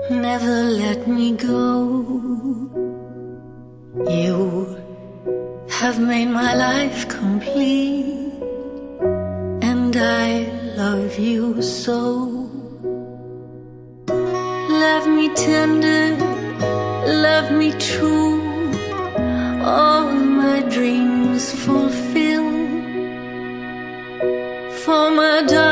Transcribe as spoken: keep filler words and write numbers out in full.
never let me go. You have made my life complete, and I love you so. Love me tender, love me true, all my dreams fulfill. For my darling,